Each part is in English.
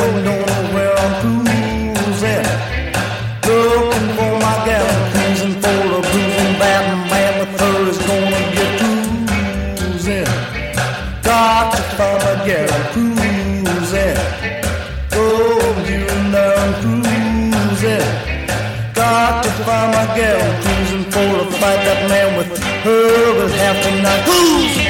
and don't know where I'm cruising. Looking for my gal, cruising for the cruising Batman with her is gonna get cruising. Got to find my gal, I'm cruising. Oh, here and there I'm cruising. Got to find my gal, I'm cruising for the fight that man with her will have tonight. Cruising.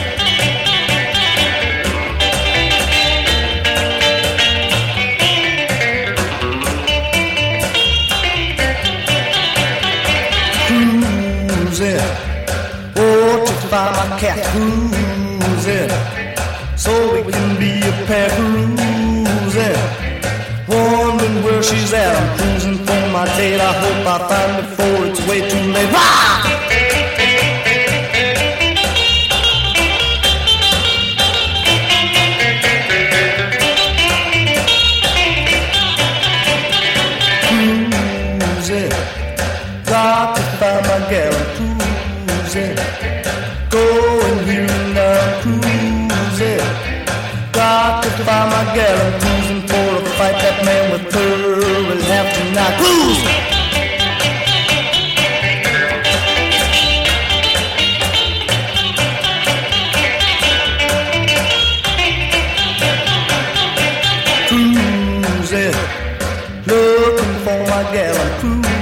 Cruising, oh, to find my cat cruising, so we can be a pair cruising. Wondering where she's at, I'm cruising for my date. I hope I find her before it's way too late. Rah! Cruising, got to find my gal, I'm cruising. Going here and there, I'm cruising. Got to find my gal, I'm cruising for a fight that man with her will have tonight. Cruising. Cruising, looking for my gal, I'm cruising.